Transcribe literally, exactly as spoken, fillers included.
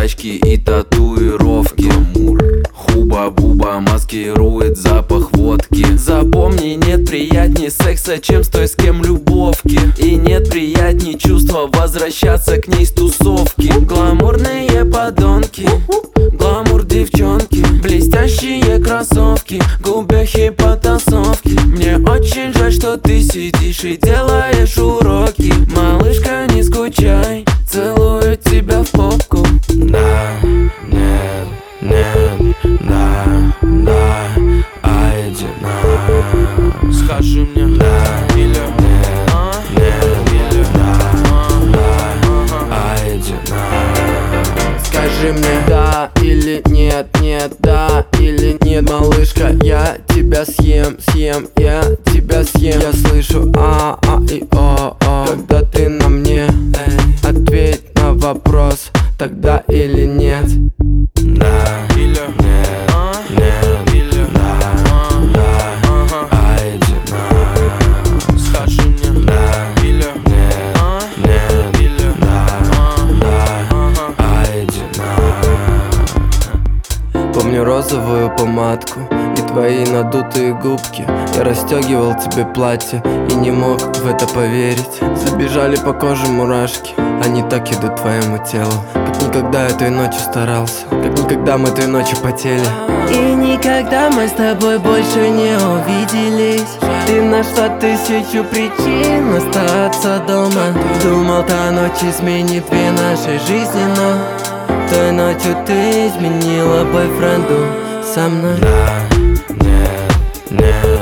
тачки и татуировки. Хуба-буба маскирует запах водки. Запомни, нет приятней секса, чем с той, с кем любовки. И нет приятней чувства возвращаться к ней с тусовки. Гламурные подонки, гламур девчонки, блестящие кроссовки, губехи потасовки. Мне очень жаль, что ты сидишь и делаешь уроки. Малышка, не скучай, целую тебя в попку. Да, нет, нет, да, да, а иди на. Скажи мне да, или нет, а? нет, или да, а? да, а иди на. Скажи мне да или нет, нет, да или нет, малышка, я тебя съем, съем, я тебя съем. Я слышу а, а и о, о, когда ты на мне. Эй, ответь на вопрос, тогда или нет. Да, или нет, а? нет, или да, а? да, Ага. а иди на. Скажи мне Да, или нет, а? нет, или да, а? да, Ага. а иди на. Помню розовую помадку и твои надутые губки. Я расстегивал тебе платье и не мог в это поверить. Забежали по коже мурашки, они так идут твоему телу. Как никогда я той ночью старался, как никогда мы той ночью потели. И никогда мы с тобой больше не увиделись. Ты нашла тысячу причин остаться дома. Думал, та ночь изменит две нашей жизни, но той ночью ты изменила бойфренду со мной. Да, нет, нет.